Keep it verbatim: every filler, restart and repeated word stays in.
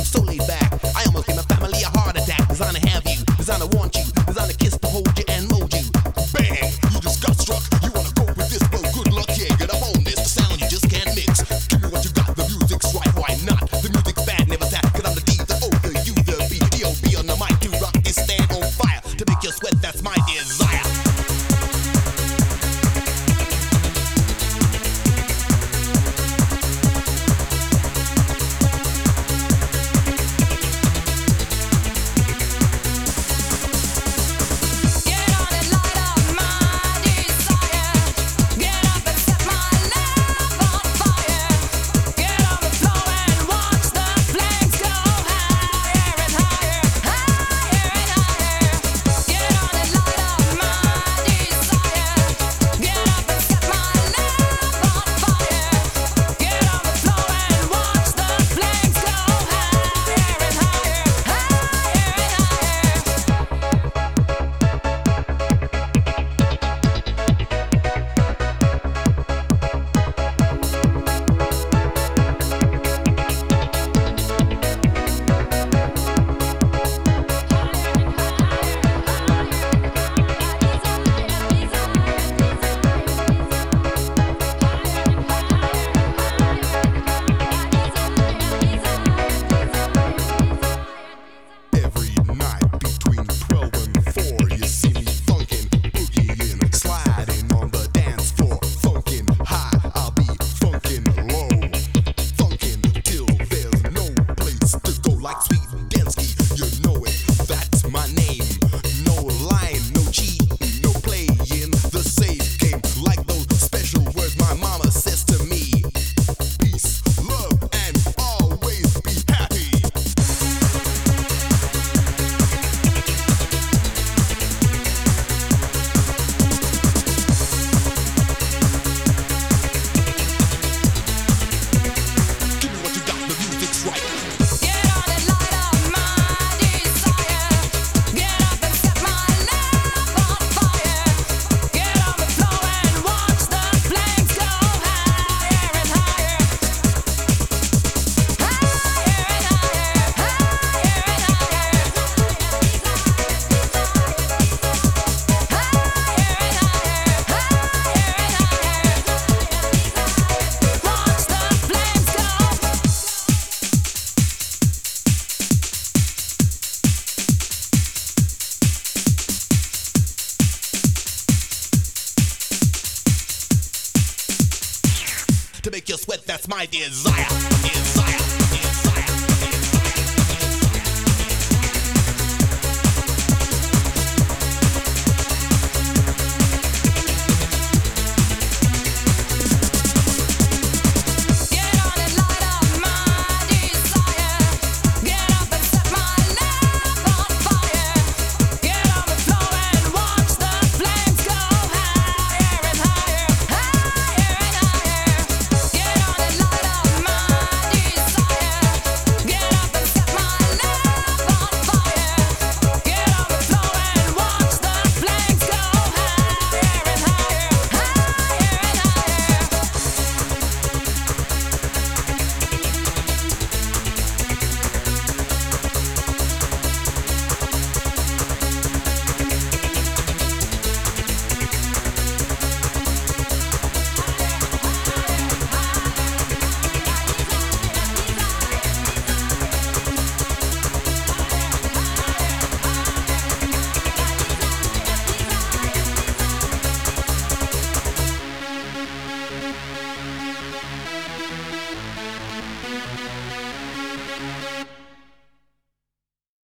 so laid back. I almost gave my family a heart attack. Design to have you, design to want you, design to kiss to hold you and mold you. Bang! You just got struck. You wanna go with this? Well, good luck, yeah. Get up on this. The sound you just can't mix. Give me what you got. The music's right. Why not? The music's bad, never that. Cause I'm the D, the O, the U, the B, D O B on the mic to rock this stand on fire. To make you sweat, that's my desire. To make you sweat, that's my desire. Desire.